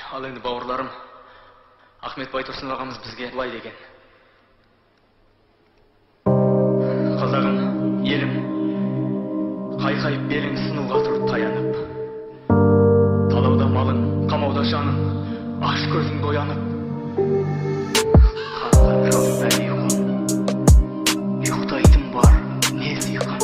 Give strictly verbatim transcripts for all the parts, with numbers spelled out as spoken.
Ал енді бауырларым, Ахмет Байтұрсын ағамыз бізге былай деген: қазағым, елім, қайқайып белің сынуға тұр таянып, талауда малың, қамауда жаның, аш көзіңді оянып, қанған жау бәле ұйқы, ұйықтайтын бар не сыйқым.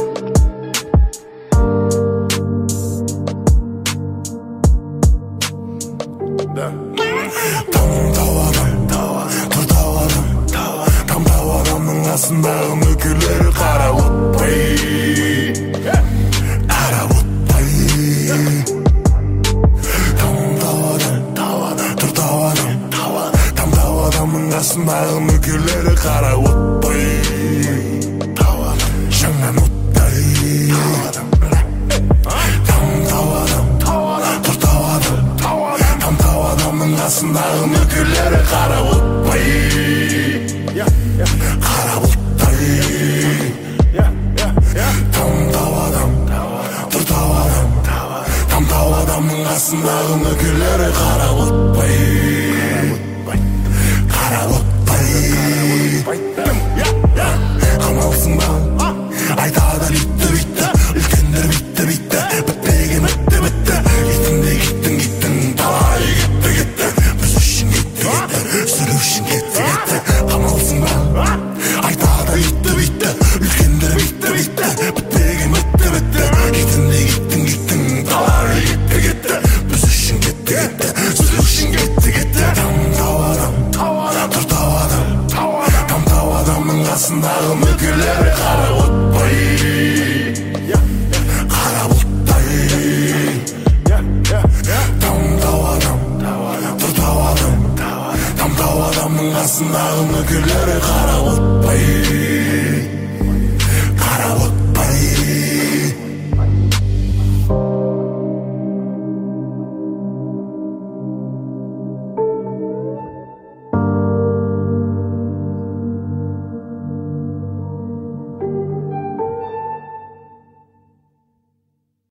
Тамым тауадым, тұр тауадым, там тауадамның астындағы мүкілері қара отпай, ара отпай. Тамым тауадым, тұр тауадым, там тауадамның астындағы мүкілері қара отпай, жаңан оттай. Тамым тауадым, тұр тауадым, там тауадамның астындағы мүкілері қара отпай, қара оттай. Там тауадам, тұр тауадам, там тауадамның астындағы мүкілері қара отпай, қара отпай. Қамалсың ба, айтады битті битті, үлкендер битті битті, бітпеген бітті бітті, итіңде кеттің кеттің, талай кетті кетті, біз үшін кетті кетті, сүру үшін кетті кетті. Қамалсың ба, айтады битті битті, үлкендер битті битті, бітпеген бітті бітті, итіңде кеттің кеттің, талай кетті кетті, біз үшін кетті кетті, сүру үшін кетті кетті. Там тауадам, тұр тауадам, там тауадамның астындағы мүкілері қара отпай, қара бұлттай. Там тауадам, тұр тауадам, там тауадамның астындағы мүкілері қара отпай,